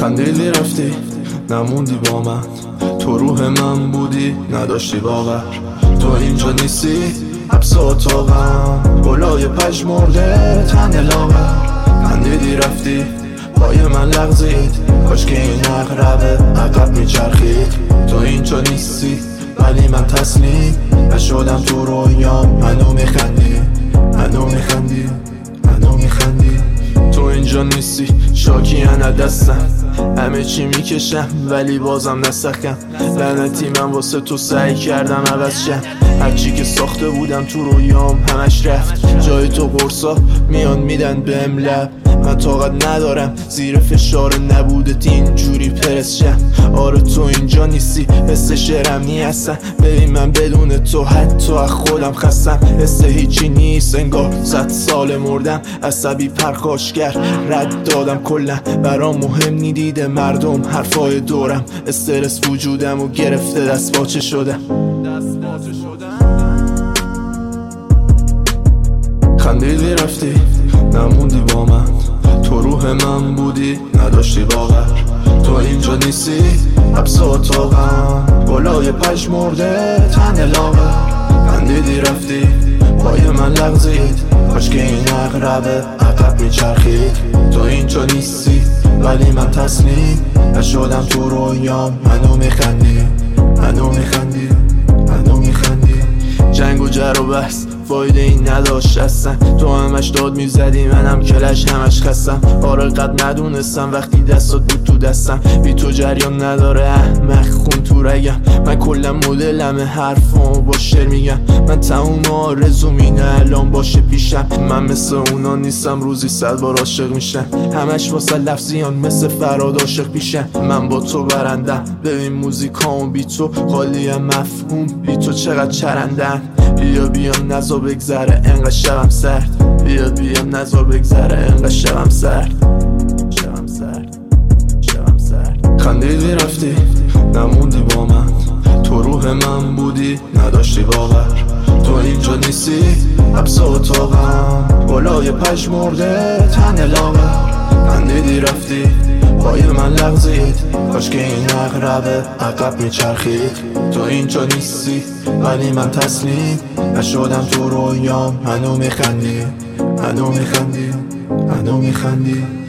خندیدی رفتی نموندی با من، تو روح من بودی نداشتی باور. تو اینجا نیستی حبس اتاقم، گلای پژمرده تن لاغر. خندیدی رفتی پای من لغزید، کاش که این عقربه عقب میچرخید. تو اینجا نیستی ولی من تسلیم نشدم تو رویام، منو میخندی منو میخندی منو میخندی. تو اینجا نیستی شاکیانه دستم، همه چی میکشم ولی بازم نسخم. لعنتی من واسه تو سعی کردم عوض شم، هرچی که ساخته بودم تو رویام همش رفت. جای تو قرصا میان میدن بهم لب، من طاقت ندارم زیر فشار نبودت اینجوری پرس شم. آره تو اینجا نیستی حس شرمی هستم، ببین من بدون تو حتی از خودم خستم. حس هیچی نیست انگار 100 سال مردم، عصبی پرخاشگر رد دادم کلا. برام مهم نیدیده مردم حرفای دورم، استرس وجودم و گرفته دست باچه شدم. خندیدی رفتی نموندی با من، تو روح من بودی نداشتی باور. تو اینجا نیستی حبس اتاقم، گلای پژمرده تن لاغر. خندیدی رفتی پای من لغزید، کاش که این عقربه عقب میچرخید. تو اینجا نیستی ولی من تسلیم نشدم تو رویام، منو میخندی منو میخندی منو میخندی. جنگ و جر و بحث فایده این نداشت اصلا، تو همش داد میزدی منم کلش همش خستم. آره قد ندونستم وقتی دستات بود تو دستم، بی تو جریان نداره احمق خون تو رگم. من کلا مدلم حرفامو با شعر میگم، من تموم آرزوم اینه الان باشه پیشم. من مثل اونا نیستم روزی 100 بار عاشق میشم، همش واسه لفظیان مثل فراد عاشق پیشم. من با تو برندم ببین موزیکامو بی تو خالیم مفهوم، بی تو چقدر چرندن. بیا بیام نزار بگذره انقدر شبم سرد، بیا بیام نزار بگذره انقدر شبم سرد شبم سرد شبم سرد. خندیدی رفتی نموندی با من، تو روح من بودی نداشتی باور. تو اینجا نیستی حبس اتاقم، گلای پژمرده تن لاغر. خندیدی رفتی پای من لغزید، کاش که این عقربه عقب میچرخید. تو اینجا نیستی ولی من تسلیم نشدم تو رویام، منو میخندی منو میخندی منو میخندی.